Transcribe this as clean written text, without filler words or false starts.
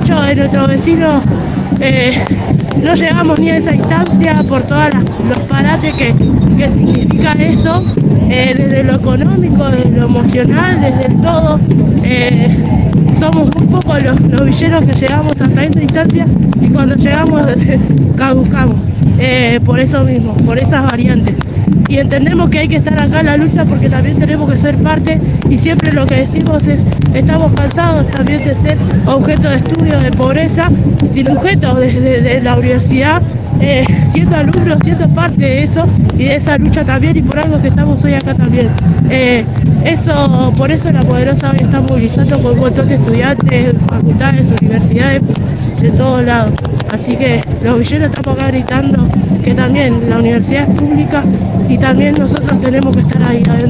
muchos de nuestros vecinos no llegamos ni a esa instancia por todos los parates que significa eso, desde lo económico, desde lo emocional, desde el todo. Somos muy pocos los villeros que llegamos hasta esa instancia y cuando llegamos caducamos, por eso mismo, por esas variantes. Y entendemos que hay que estar acá en la lucha porque también tenemos que ser parte y siempre lo que decimos es, estamos cansados también de ser objeto de estudio de pobreza, sin sujetos de la universidad, siendo alumnos, siendo parte de eso y de esa lucha también y por algo que estamos hoy acá también. Por eso La Poderosa hoy está movilizando con un montón de estudiantes, facultades, universidades, de todos lados. Así que los villeros estamos acá gritando que también la universidad es pública y también nosotros tenemos que estar ahí adentro.